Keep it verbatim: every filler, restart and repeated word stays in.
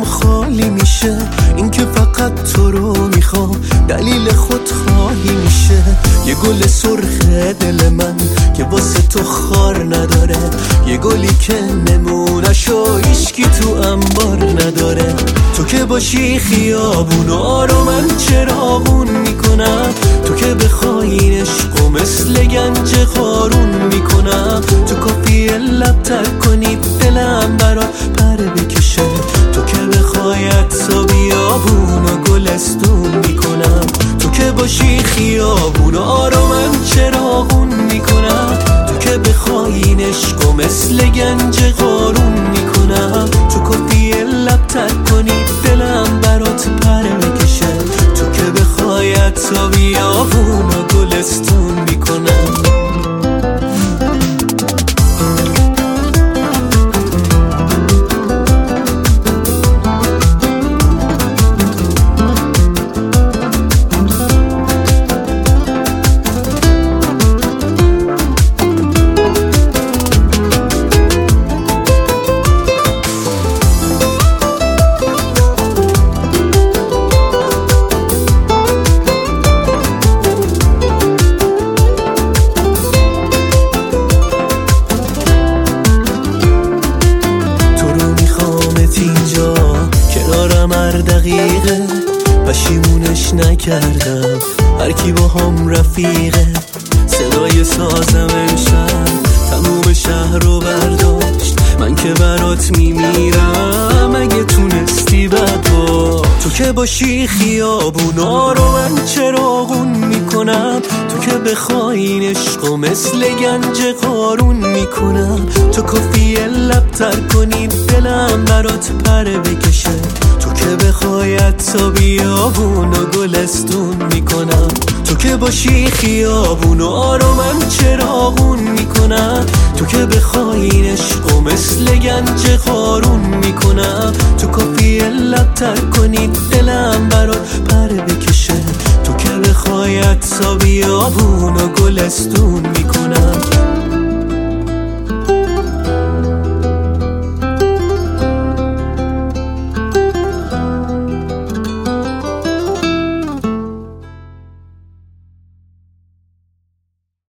جام خالی میشه، این که فقط تو رو میخوام دلیل خود خواهی میشه. یه گل سرخ دل من که واسه تو خار نداره، یه گلی که نمونشو هیچکی تو انبار نداره. تو که باشی خیابونا رو من چراغون میکنم، تو که بخوای این عشقو مثل گنج قارون میکنم. تو کافیه لب تر کنی دلم برات پر بکشه، تو که بخوای حتی بیابون و گلستون میکنم. تو که باشی خیابونا رو من چراغون میکنم، تو که بخوای این عشقو مثل گنج قارون میکنم. تو کافیه لب تر کنی دلم برات پر بکشه، تو که بخوای حتی بیابون و گلستون میکنم. دقیقه پشیمونش نکردم، هر کی با هم رفیقه. صدای سازم امشب تموم شهر رو برداشت، من که برات میمیرم اگه تونستی بد با. تو که باشی خیابونا رو من چراغون میکنم، تو که بخوای این عشقو مثل گنج قارون میکنم. تو کافیه لب تر کنی دلم برات پر بکشه، تو که بخوای حتی بیابون و گلستون میکنم. تو که باشی خیابونا رو من چراغون میکنم، تو که بخوای این عشقو مثل گنج قارون میکنم. تو کافیه لب تر کنی دلم برات پر بکشه، تو که بخوای حتی بیابون و گلستون میکنم.